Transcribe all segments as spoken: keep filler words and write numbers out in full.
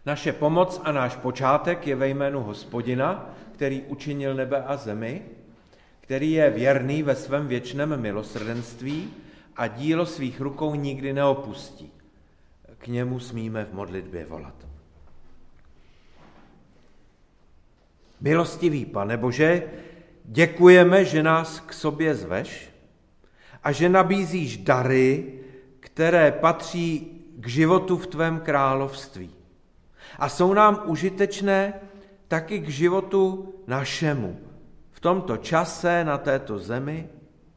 Naše pomoc a náš počátek je ve jménu Hospodina, který učinil nebe a zemi, který je věrný ve svém věčném milosrdenství a dílo svých rukou nikdy neopustí. K němu smíme v modlitbě volat. Milostivý Pane Bože, děkujeme, že nás k sobě zveš a že nabízíš dary, které patří k životu v tvém království. A jsou nám užitečné taky k životu našemu v tomto čase na této zemi.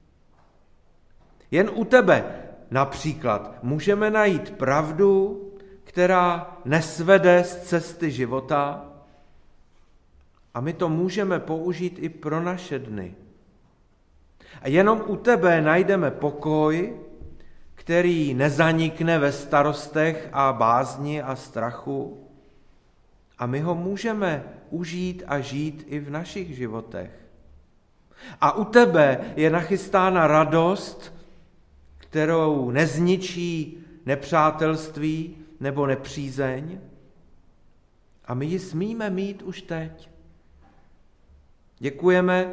Jen u tebe například můžeme najít pravdu, která nesvede z cesty života, a my to můžeme použít i pro naše dny. A jenom u tebe najdeme pokoj, který nezanikne ve starostech a bázni a strachu. A my ho můžeme užít a žít i v našich životech. A u tebe je nachystána radost, kterou nezničí nepřátelství nebo nepřízeň. A my ji smíme mít už teď. Děkujeme,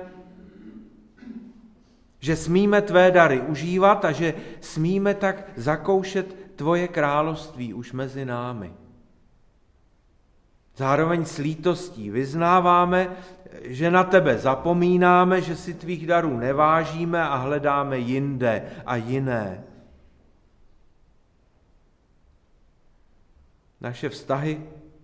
že smíme tvé dary užívat a že smíme tak zakoušet tvoje království už mezi námi. Zároveň s lítostí vyznáváme, že na tebe zapomínáme, že si tvých darů nevážíme a hledáme jinde a jiné. Naše vztahy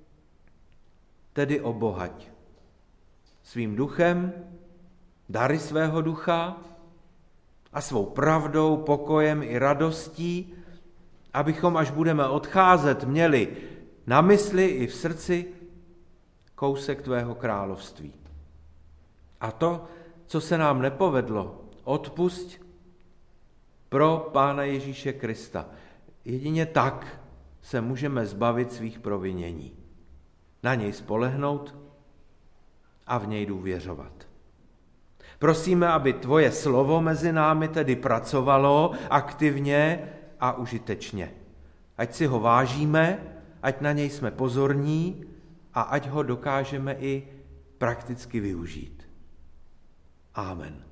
tedy obohať svým duchem, dary svého ducha a svou pravdou, pokojem i radostí, abychom, až budeme odcházet, měli na mysli i v srdci kousek tvého království. A to, co se nám nepovedlo, odpusť pro Pána Ježíše Krista. Jedině tak se můžeme zbavit svých provinění. Na něj spolehnout a v něj důvěřovat. Prosíme, aby tvoje slovo mezi námi tedy pracovalo aktivně a užitečně. Ať si ho vážíme, ať na něj jsme pozorní a ať ho dokážeme i prakticky využít. Amen.